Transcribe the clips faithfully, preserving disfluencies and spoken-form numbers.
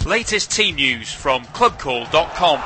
Latest team news from club call dot com.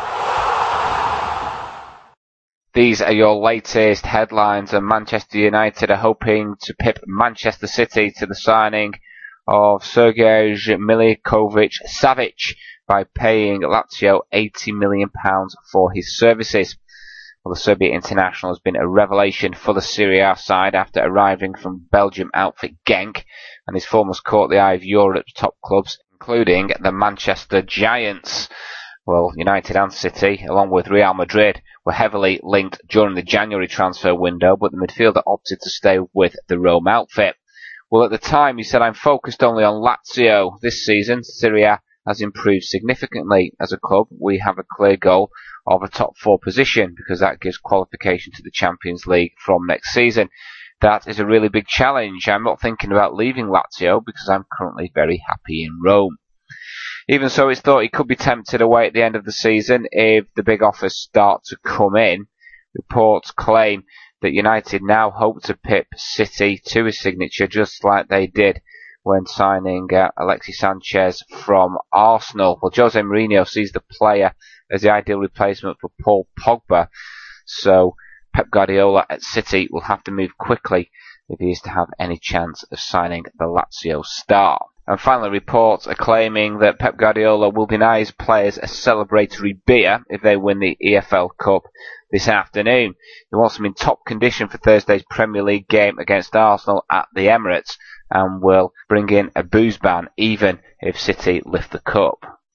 These are your latest headlines, and Manchester United are hoping to pip Manchester City to the signing of Sergej Milinkovic-Savic by paying Lazio eighty million pounds for his services. Well, the Serbian international has been a revelation for the Serie A side after arriving from Belgium outfit Genk, and his form has caught the eye of Europe's top clubs, including the Manchester Giants. Well, United and City, along with Real Madrid, were heavily linked during the January transfer window, but the midfielder opted to stay with the Rome outfit. Well, at the time, he said, "I'm focused only on Lazio. This season, Serie A has improved significantly. As a club, we have a clear goal of a top four position because that gives qualification to the Champions League from next season. That is a really big challenge. I'm not thinking about leaving Lazio because I'm currently very happy in Rome." Even so, it's thought he could be tempted away at the end of the season if the big offers start to come in. Reports claim that United now hope to pip City to his signature just like they did when signing uh, Alexis Sanchez from Arsenal. Well, Jose Mourinho sees the player as the ideal replacement for Paul Pogba, so Pep Guardiola at City will have to move quickly if he is to have any chance of signing the Lazio star. And finally, reports are claiming that Pep Guardiola will deny his players a celebratory beer if they win the E F L Cup this afternoon. He wants them in top condition for Thursday's Premier League game against Arsenal at the Emirates, and will bring in a booze ban even if City lift the cup.